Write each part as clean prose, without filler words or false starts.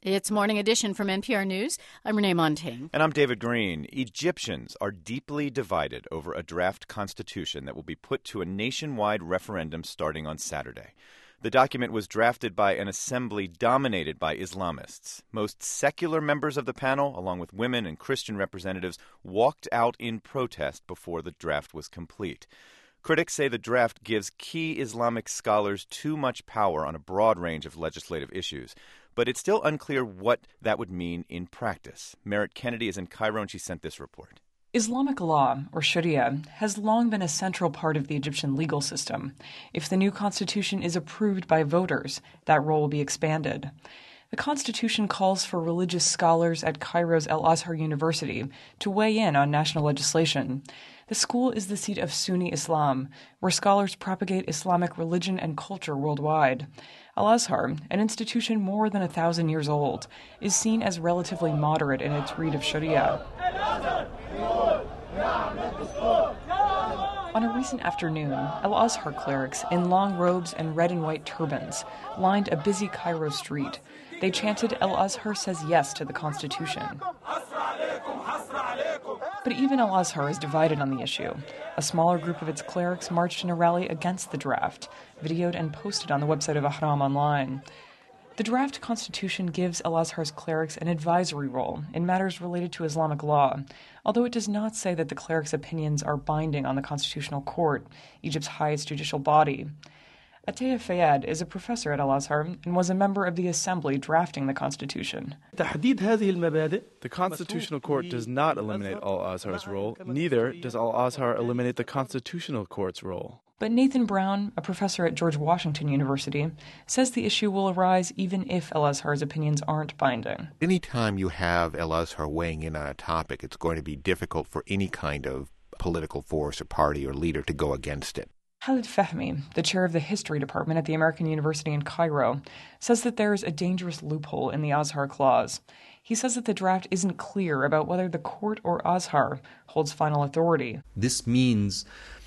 It's Morning Edition from NPR News. I'm Renee Montaigne. And I'm David Green. Egyptians are deeply divided over a draft constitution that will be put to a nationwide referendum starting on Saturday. The document was drafted by an assembly dominated by Islamists. Most secular members of the panel, along with women and Christian representatives, walked out in protest before the draft was complete. Critics say the draft gives key Islamic scholars too much power on a broad range of legislative issues. But it's still unclear what that would mean in practice. Merritt Kennedy is in Cairo, and she sent this report. Islamic law, or Sharia, has long been a central part of the Egyptian legal system. If the new constitution is approved by voters, that role will be expanded. The constitution calls for religious scholars at Cairo's Al-Azhar University to weigh in on national legislation. The school is the seat of Sunni Islam, where scholars propagate Islamic religion and culture worldwide. Al-Azhar, an institution more than 1,000 years old, is seen as relatively moderate in its read of Sharia. On a recent afternoon, Al-Azhar clerics in long robes and red and white turbans lined a busy Cairo street. They chanted, "Al-Azhar says yes to the Constitution." But even Al-Azhar is divided on the issue. A smaller group of its clerics marched in a rally against the draft, videoed and posted on the website of Ahram Online. The draft constitution gives Al-Azhar's clerics an advisory role in matters related to Islamic law, although it does not say that the clerics' opinions are binding on the Constitutional Court, Egypt's highest judicial body. Ataya Fayad is a professor at Al-Azhar and was a member of the assembly drafting the Constitution. The Constitutional Court does not eliminate Al-Azhar's role, neither does Al-Azhar eliminate the Constitutional Court's role. But Nathan Brown, a professor at George Washington University, says the issue will arise even if Al-Azhar's opinions aren't binding. Anytime you have Al-Azhar weighing in on a topic, it's going to be difficult for any kind of political force or party or leader to go against it. Khalid Fahmy, the chair of the history department at the American University in Cairo, says that there is a dangerous loophole in the Azhar clause. He says that the draft isn't clear about whether the court or Azhar holds final authority. This means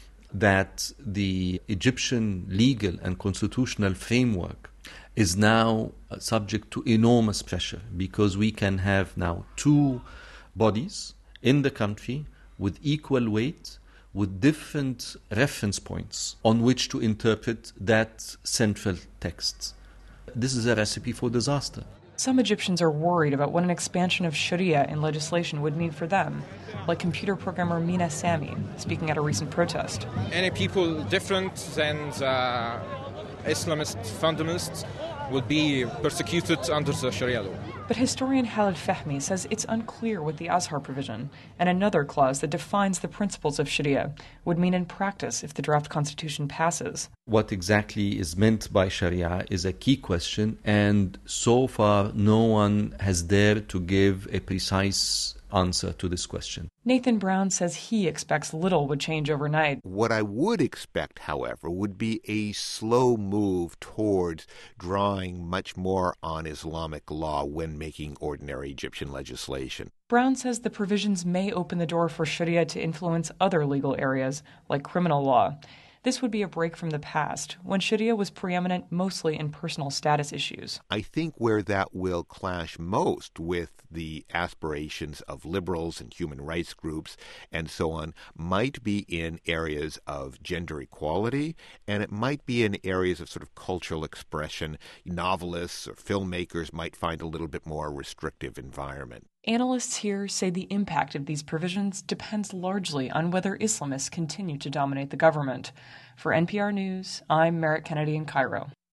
that the Egyptian legal and constitutional framework is now subject to enormous pressure because we can have now two bodies in the country with equal weight, with different reference points on which to interpret that central text. This is a recipe for disaster. Some Egyptians are worried about what an expansion of Sharia in legislation would mean for them, like computer programmer Mina Sami, speaking at a recent protest. Any people different than the Islamist fundamentalists will be persecuted under the Sharia law. But historian Khalid Fahmy says it's unclear what the Azhar provision and another clause that defines the principles of Sharia would mean in practice if the draft constitution passes. What exactly is meant by Sharia is a key question, and so far no one has dared to give a precise answer to this question. Nathan Brown says he expects little would change overnight. What I would expect, however, would be a slow move towards drawing much more on Islamic law when making ordinary Egyptian legislation. Brown says the provisions may open the door for Sharia to influence other legal areas, like criminal law. This would be a break from the past, when Sharia was preeminent mostly in personal status issues. I think where that will clash most with the aspirations of liberals and human rights groups and so on might be in areas of gender equality, and it might be in areas of sort of cultural expression. Novelists or filmmakers might find a little bit more restrictive environment. Analysts here say the impact of these provisions depends largely on whether Islamists continue to dominate the government. For NPR News, I'm Merritt Kennedy in Cairo.